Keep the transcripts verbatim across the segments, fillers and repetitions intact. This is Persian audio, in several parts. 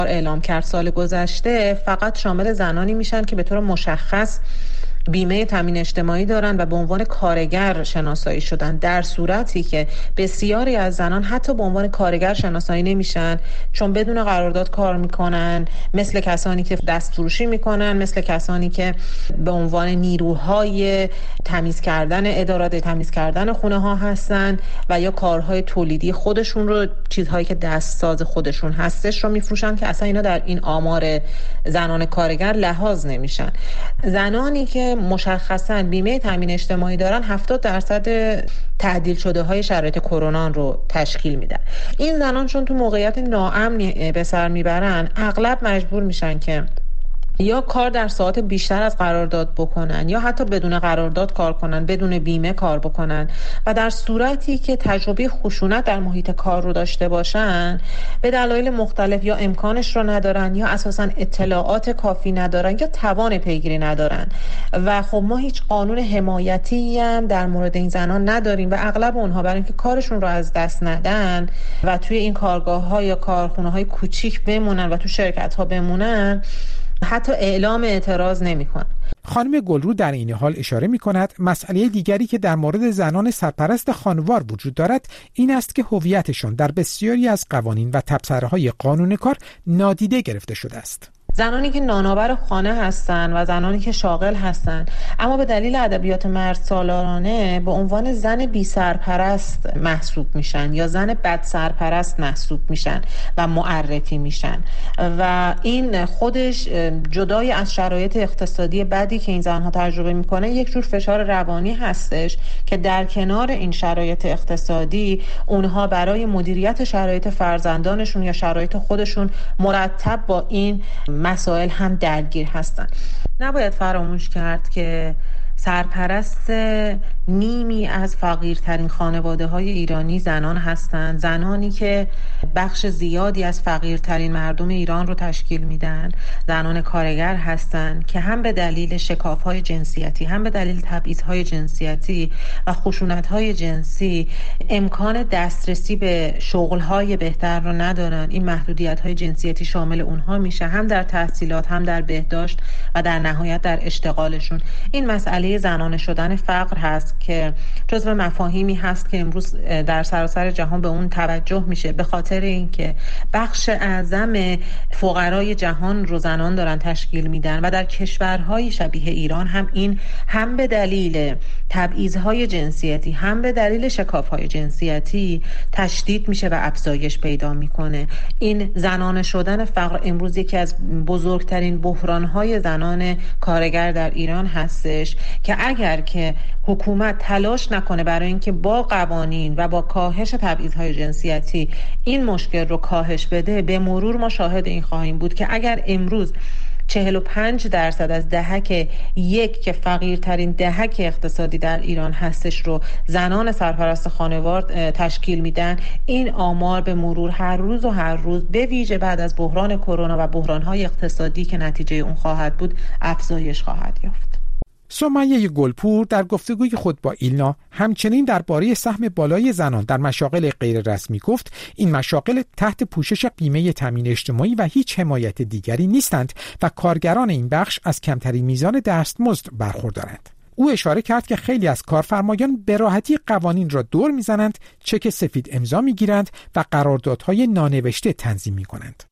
اعلام کرد سال گذشته فقط شامل زنانی میشن که به طور مشخص بیمه تامین اجتماعی دارن و به عنوان کارگر شناسایی شدن، در صورتی که بسیاری از زنان حتی به عنوان کارگر شناسایی نمیشن چون بدون قرارداد کار میکنن، مثل کسانی که دست فروشی میکنن، مثل کسانی که به عنوان نیروهای تمیز کردن ادارات تمیز کردن خونه ها هستن و یا کارهای تولیدی خودشون رو، چیزهایی که دست ساز خودشون هستش رو میفروشن که اصلا اینا در این آمار زنان کارگر لحاظ نمیشن. زنانی که مشخصاً بیمه تامین اجتماعی دارن هفتاد درصد تعدیل شده های شرایط کرونا رو تشکیل میدن. این زنان چون تو موقعیت ناامنی به سر میبرن اغلب مجبور میشن که یا کار در ساعات بیشتر از قرارداد بکنن یا حتی بدون قرارداد کار کنن، بدون بیمه کار بکنن و در صورتی که تجربه خشونت در محیط کار رو داشته باشن به دلایل مختلف یا امکانش رو ندارن یا اساساً اطلاعات کافی ندارن یا توان پیگیری ندارن و خب ما هیچ قانون حمایتی هم در مورد این زنان نداریم و اغلب اونها برای اینکه کارشون رو از دست ندن و توی این کارگاه‌ها یا کارخونه‌های کوچیک بمونن و تو شرکت‌ها بمونن حتی اعلام اعتراض نمی‌کنن. خانم گلرو در این حال اشاره می‌کند مسئله دیگری که در مورد زنان سرپرست خانوار وجود دارد این است که هویتشان در بسیاری از قوانین و تبصره‌های قانون کار نادیده گرفته شده است. زنانی که نانآور خانه هستند و زنانی که شاغل هستند اما به دلیل ادبیات مرد سالارانه به عنوان زن بی سرپرست محسوب میشن یا زن بد سرپرست محسوب میشن و معرفی میشن و این خودش جدای از شرایط اقتصادی بدی که این زنها تجربه میکنه یک جور فشار روانی هستش که در کنار این شرایط اقتصادی اونها برای مدیریت شرایط فرزندانشون یا شرایط خودشون مرتب با این مسائل هم درگیر هستن. نباید فراموش کرد که سرپرست نیمی از فقیرترین خانواده های ایرانی زنان هستند، زنانی که بخش زیادی از فقیرترین مردم ایران رو تشکیل میدن، زنان کارگر هستند که هم به دلیل شکاف‌های جنسیتی هم به دلیل تبعیض‌های جنسیتی و خشونت‌های جنسی امکان دسترسی به شغل‌های بهتر رو ندارن. این محدودیت‌های جنسیتی شامل اونها میشه، هم در تحصیلات هم در بهداشت و در نهایت در اشتغالشون. این مسئله زنانه شدن فقر هست که جزو مفاهیمی هست که امروز در سراسر جهان به اون توجه میشه، به خاطر اینکه بخش اعظم فقرای جهان رو زنان دارن تشکیل میدن و در کشورهای شبیه ایران هم این هم به دلیل تبعیض‌های جنسیتی هم به دلیل شکاف‌های جنسیتی تشدید میشه و افزایش پیدا میکنه. این زنانه شدن فقر امروز یکی از بزرگترین بحران‌های زنان کارگر در ایران هستش که اگر که حکومت تلاش نکنه برای اینکه با قوانین و با کاهش تبعیض‌های جنسیتی این مشکل رو کاهش بده، به مرور ما شاهد این خواهیم بود که اگر امروز چهل و پنج درصد از دهک یک که فقیرترین دهک اقتصادی در ایران هستش رو زنان سرپرست خانوار تشکیل میدن، این آمار به مرور هر روز و هر روز به ویژه بعد از بحران کرونا و بحران‌های اقتصادی که نتیجه اون خواهد بود افزایش خواهد یافت. سمیه گلپور در گفتگوی خود با ایلنا همچنین درباره سهم بالای زنان در مشاغل غیر رسمی گفت این مشاغل تحت پوشش بیمه تامین اجتماعی و هیچ حمایت دیگری نیستند و کارگران این بخش از کمترین میزان دستمزد برخوردارند. او اشاره کرد که خیلی از کارفرمایان به راحتی قوانین را دور میزنند، چک سفید امضا میگیرند و قراردادهای نانوشته تنظیم میکنند.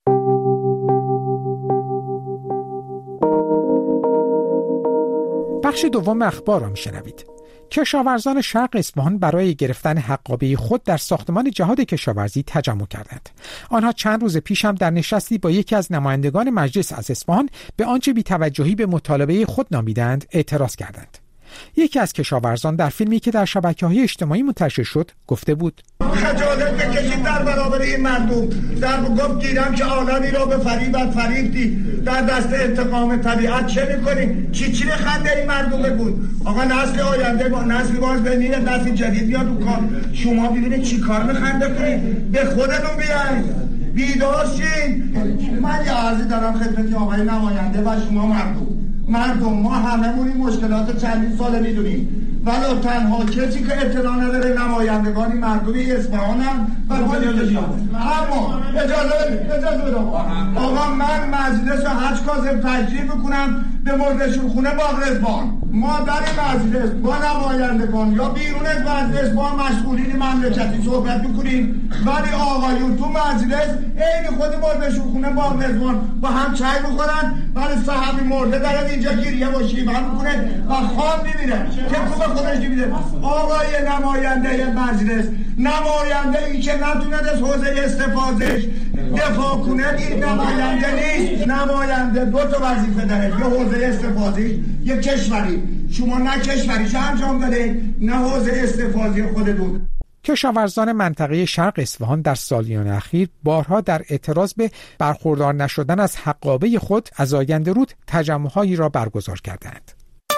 بخش دوم اخبار را میشنوید. کشاورزان شرق اصفهان برای گرفتن حقابه خود در ساختمان جهاد کشاورزی تجمع کردند. آنها چند روز پیش هم در نشستی با یکی از نمایندگان مجلس از اصفهان به آنچه بی‌توجهی به مطالبه خود نامیدند اعتراض کردند. یکی از کشاورزان در فیلمی که در شبکه‌های اجتماعی منتشر شد گفته بود: خجالت بکشید در برابر این مردم. در گفت گیرم که آلانی را به فریبت فریبتی، در دست انتقام طبیعت چه میکنی؟ چی چی خنده این مردم بود؟ آقا نسل آینده با نسل باز بمیره، نسل جدید بیاد تو کار. شما ببینید چی کار میخنده کنید؟ به خودتون بیاین، بیدار شین. من یه عرضی دارم خدمت آقای نماینده و شما مردم. مردم ما هممون این مشکلات چندین ساله میدونیم، ولی تنها کسی که اطلاع نداره نمایندگانی مردمی اصفهانن و پلیسشان. اما اجازه بدید اجازه بدید آقا، من مجلس حج کاظم تشریف میکنم به مردشور خونه باغرزبان. ما در این مجلس با نمایندگان یا بیرون از مجلس با مسئولین مملکتی صحبت میکنیم، ولی آقایون تو مجلس عین خود مردشور خونه باغرزبان با هم چای بخورن، ولی صحابی مرده داره اینجا گریه و شیون میکنه و خواب میبینه که تو به خودش میبینه. آقای نماینده مجلس، نماینده ای که نتونه از حوزه استفادهش دفاع کنه، این نماینده نیست. نماینده دو تا وظیفه داره، یا حوزه استفادهش یا کشوری. شما نه کشوریش انجام داره نه حوزه استفاده خودتون. کشاورزان منطقه شرق اصفهان در سالیان اخیر بارها در اعتراض به برخوردار نشدن از حقابه خود از آینده رود تجمع‌هایی را برگزار کردند.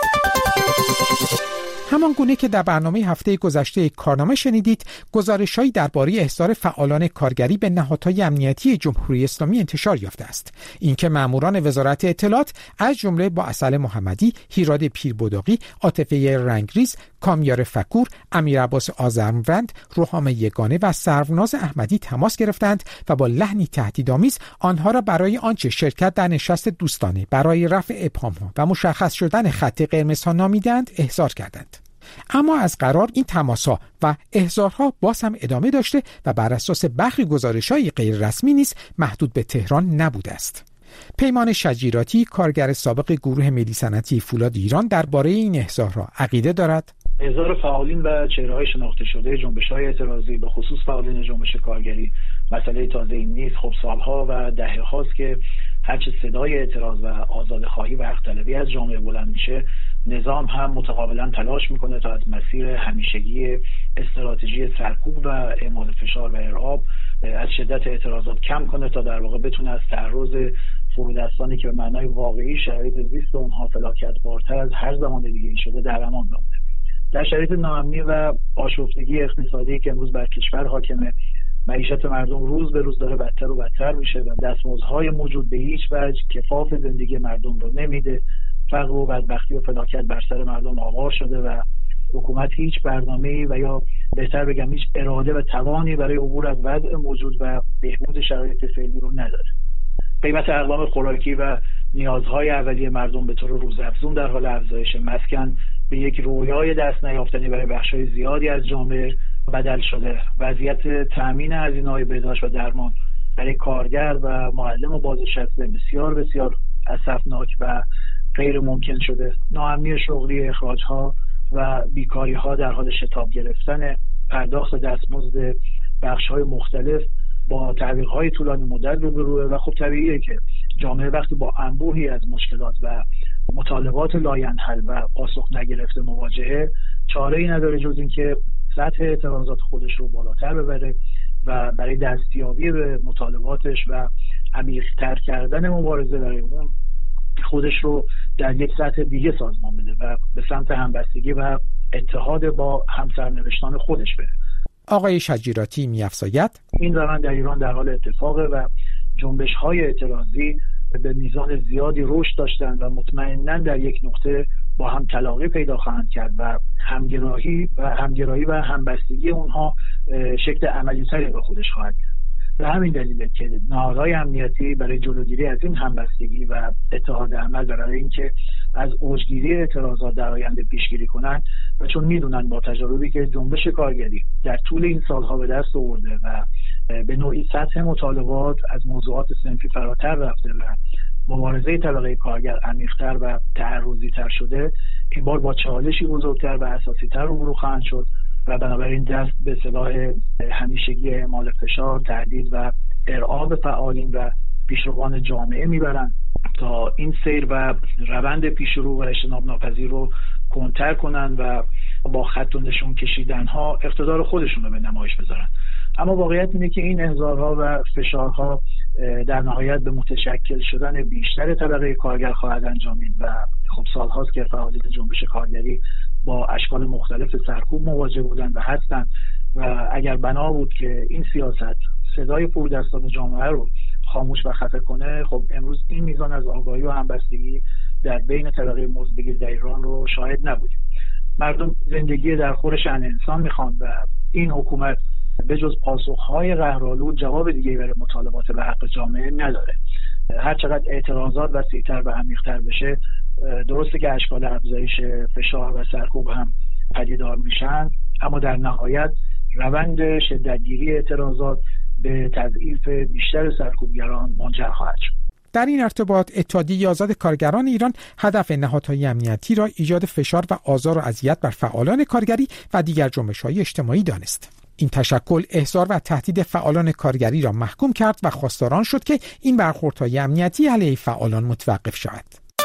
همان گونه که در برنامه هفته گذشته کارنامه شنیدید، گزارش‌هایی درباره احضار فعالان کارگری به نهادهای امنیتی جمهوری اسلامی انتشار یافته است. اینکه ماموران وزارت اطلاعات از جمله با اصل محمدی، هیراد پیربداقی، عاطفه رنگریز، کامیار فکور، امیر عباس آذرمند، روحام یگانه و سروناز احمدی تماس گرفتند و با لحنی تهدیدآمیز آنها را برای آنچه شرکت در نشست دوستانه برای رفع ابهام‌ها و مشخص شدن خط قرمزها نامیدند احضار کردند. اما از قرار این تماس‌ها و احضارها باز هم ادامه داشته و بر اساس برخی گزارش‌های غیر رسمی نیز محدود به تهران نبوده است. پیمان شجیراتی، کارگر سابق گروه ملی صنعتی فولاد ایران، درباره این احضارها عقیده دارد. احضار فعالین و چهره‌های شناخته شده جنبش‌های اعتراضی به خصوص فعالین جنبش کارگری مسئله تازه این نیست. خب سالها و دهه هاست که هرچه صدای اعتراض و آزادخواهی و حق‌طلبی از جامعه بلند میشه، نظام هم متقابلا تلاش میکنه تا از مسیر همیشگی استراتژی سرکوب و اعمال فشار و ارعاب از شدت اعتراضات کم کنه تا در واقع بتونه از تعرض فرودستانی که به معنای واقعی شرایط زیست اونها فلاکت‌بارتر از هر زمان دیگه شده در امان بمونه. در شرایط ناامنی و آشفتگی اقتصادی که امروز بر کشور حاکمه، معیشت مردم روز به روز داره بدتر و بدتر میشه و دستمزدهای موجود به هیچ وجه کفاف زندگی مردم رو نمیده. فقر و بدبختی و فلاکت بر سر مردم آوار شده و حکومت هیچ برنامه‌ای و یا بهتر بگم هیچ اراده و توانی برای عبور از وضع موجود و بهبود شرایط فعلی رو نداره. قیمت اقلام خوراکی و نیازهای اولیه مردم به طور روزافزون در حال افزایش، مسکن به یک رویای دست نیافتنی برای بخش‌های زیادی از جامعه بدل شده. وضعیت تامین هزینه‌های بهداشت و درمان برای کارگر و معلم و بازنشسته بسیار بسیار اسفناک و غیر ممکن شده. ناامنی شغلی، اخراج‌ها و بیکاری‌ها در حال شتاب گرفتن، پرداخت دستمزد بخش‌های مختلف با تعویق‌های طولانی مدت روبروه و خب طبیعیه که جامعه وقتی با انبوهی از مشکلات و مطالبات لاینحل و پاسخ نگرفته مواجهه، چاره‌ای نداره جز اینکه سطح اعتراضات خودش رو بالاتر ببره و برای دستیابی به مطالباتش و عمیق‌تر کردن مبارزه برای اون خودش رو در یک سطح دیگه سازمان بده و به سمت همبستگی و اتحاد با همسرنوشتان خودش بره. آقای شجیراتی می‌افزاید این روند در ایران در حال اتفاقه و جنبش‌های اعتراضی به میزان زیادی رشد داشتند و مطمئناً در یک نقطه با هم تلاقی پیدا خواهند کرد و همگرایی و همگرایی و همبستگی اونها شکل عملی‌تری به خودش خواهد گرفت. به همین دلیله که نهادهای امنیتی برای جلوگیری از این همبستگی و اتحاد عمل برای اینکه از اوجگیری اعتراضات در آینده پیشگیری کنند و چون میدونن با تجاربی که جنبش کارگری در طول این سالها به دست آورده و به نوعی سطح مطالبات از موضوعات صنفی فراتر رفته و مبارزه طبقه کارگر عمیق‌تر و تعرضی‌تر شده، این بار با چالشی بزرگتر و اساسی‌تر روبرو خواهند شد و بنابراین دست به سلاح همیشگی اعمال فشار، تهدید و ارعاب فعالین و پیشروان جامعه میبرند تا این سیر و روند پیشرو و اجتناب ناپذیر رو کنتر کنند و با خط و نشون کشیدنها اقتدار خودشون رو به نمایش بذارن. اما واقعیت اینه که این انذارها و فشارها در نهایت به متشکل شدن بیشتر طبقه کارگر خواهد انجامید و خب سالهاست که فعالین جنبش کارگری با اشکال مختلف سرکوب مواجه بودن و هستن و اگر بنا بود که این سیاست صدای فرودستان جامعه رو خاموش و خفه کنه، خب امروز این میزان از آگاهی و همبستگی در بین طبقه مزدبگیر در ایران رو شاهد نبودیم. مردم زندگی در خور شأن انسان میخوان و این حکومت به جز پاسخهای قهرآلود جواب دیگه برای مطالبات و حق جامعه نداره. هر چقدر اعتراضات وسیع‌تر و عمیق‌تر بشه، درسته که اشکال افزایش فشار و سرکوب هم پدیدار میشن، اما در نهایت روند شدتگیری اعتراضات به تضعیف بیشتر سرکوبگران منجر خواهد شد. در این ارتباط اتحادیه آزاد کارگران ایران هدف نهادهای امنیتی را ایجاد فشار و آزار و اذیت بر فعالان کارگری و دیگر جنبش‌های اجتماعی دانست. این تشکل احضار و تهدید فعالان کارگری را محکوم کرد و خواستاران شد که این برخوردهای امنیتی علیه فعالان متوقف شود.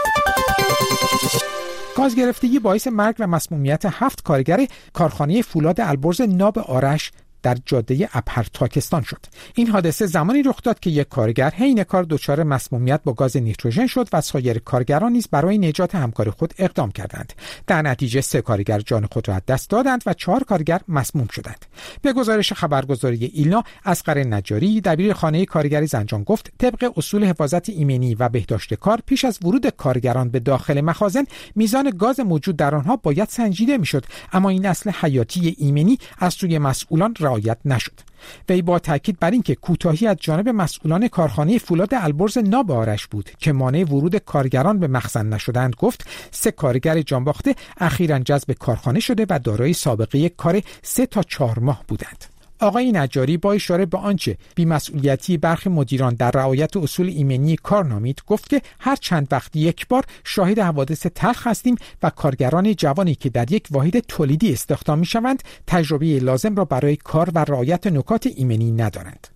گازگرفتگی باعث مرگ و مسمومیت هفت کارگر کارخانه فولاد البرز ناب آرش در جاده ابهر تاکستان شد. این حادثه زمانی رخ داد که یک کارگر حین کار دچار مسمومیت با گاز نیتروژن شد و سایر کارگران نیز برای نجات همکار خود اقدام کردند. در نتیجه سه کارگر جان خود را از دست دادند و چهار کارگر مسموم شدند. به گزارش خبرگزاری ایلنا، اصغر نجاری دبیر خانه کارگری زنجان گفت طبق اصول حفاظت ایمنی و بهداشت کار پیش از ورود کارگران به داخل مخازن میزان گاز موجود در آنها باید سنجیده میشد، اما این اصل حیاتی ایمنی از سوی مسئولان رعایت نشد. وی با تاکید بر اینکه کوتاهی از جانب مسئولان کارخانه فولاد البرز ناب آرش بود که مانع ورود کارگران به مخزن نشدند، گفت سه کارگر جانباخته اخیراً جذب کارخانه شده و دارای سابقه کار سه تا چهار ماه بودند. آقای نجاری با اشاره به آنچه بی‌مسئولیتی برخی مدیران در رعایت اصول ایمنی کار نامید، گفت که هر چند وقت یک بار شاهد حوادث تلخ هستیم و کارگران جوانی که در یک واحد تولیدی استخدام می‌شوند تجربه لازم را برای کار و رعایت نکات ایمنی ندارند.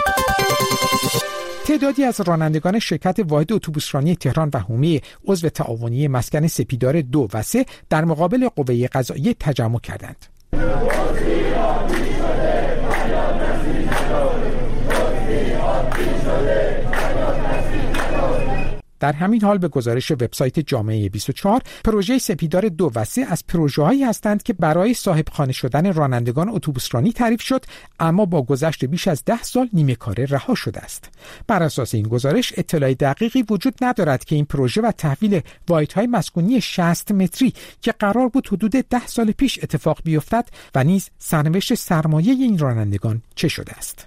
تعدادی از رانندگان شرکت واحد اتوبوسرانی تهران و حومه عضو تعاونی مسکن سپیدار دو و سه در مقابل قوه قضاییه تجمع کردند. در همین حال به گزارش وبسایت جامعه بیست و چهار، پروژه سپیدار دو و سه از پروژه‌هایی هستند که برای صاحبخانه شدن رانندگان اتوبوسرانی تعریف شد، اما با گذشت بیش از ده سال نیمه کاره رها شده است. بر اساس این گزارش اطلاع دقیقی وجود ندارد که این پروژه و تحویل واحدهای مسکونی شصت متری که قرار بود حدود ده سال پیش اتفاق بیفتد و نیز سرنوشت سرمایه این رانندگان چه شده است.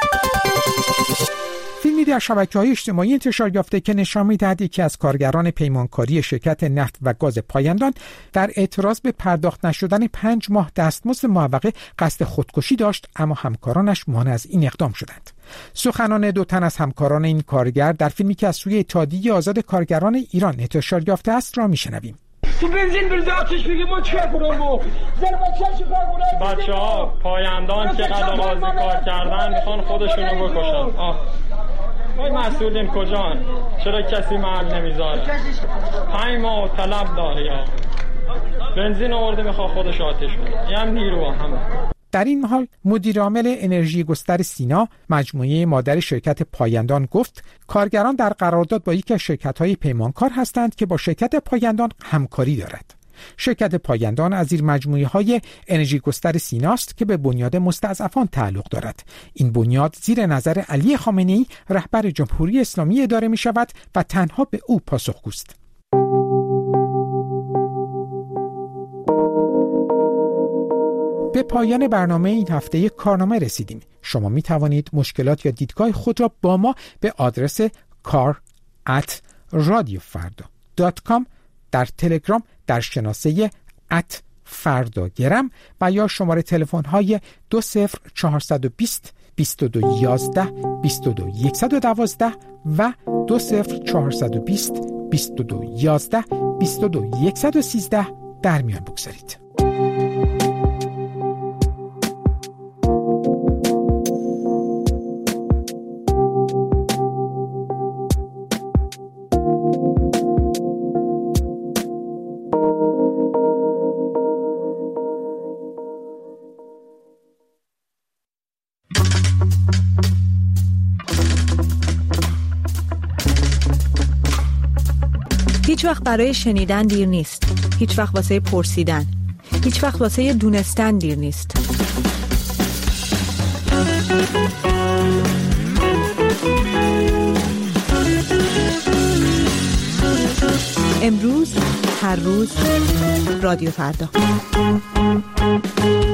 فیلمی در شبکه‌های اجتماعی انتشار یافته که نشان می‌دهد یکی از کارگران پیمانکاری شرکت نفت و گاز پایندان در اعتراض به پرداخت نشدن پنج ماه دستمزد معوقه قصد خودکشی داشت، اما همکارانش مانع از این اقدام شدند. سخنان دو تن از همکاران این کارگر در فیلمی که از سوی اتحادیه آزاد کارگران ایران انتشار یافته است را می‌شنویم. تو بنزین بریزه آتش بگیر ما چه کنم با زن بچه چه کار کنم؟ بچه ها پایندان چقدر بازی کار کردن میخوان خودشونو بکشن. آه وای مسئولین کجان؟ چرا کسی محل نمیذاره؟ پنج ماه طلب داره یا بنزین آورده میخواد خودش آتش کنه. یه هم نیرو همه. در این حال مدیر عامل انرژی گستر سینا، مجموعه مادر شرکت پایندان، گفت کارگران در قرارداد با یکی از شرکت‌های پیمانکار هستند که با شرکت پایندان همکاری دارد. شرکت پایندان از زیر مجموعه‌های انرژی گستر سیناست که به بنیاد مستضعفان تعلق دارد. این بنیاد زیر نظر علی خامنه‌ای رهبر جمهوری اسلامی اداره می‌شود و تنها به او پاسخگوست. به پایان برنامه این هفته کارنامه رسیدیم. شما می توانید مشکلات یا دیدگاه خود را با ما به آدرس کار ات رادیو فردا دات کام در تلگرام در شناسه ات فردا گرم و یا شماره تلفن های دو صفر چهارصد و بیست بیست و دو یازده بیست و دو صد و دوازده و دو صفر چهارصد و بیست بیست و دو یازده بیست و دو صد و سیزده در میان بگذارید. هیچ وقت برای شنیدن دیر نیست. هیچ وقت واسه پرسیدن. هیچ وقت واسه دونستن دیر نیست. امروز، هر روز، رادیو فردا.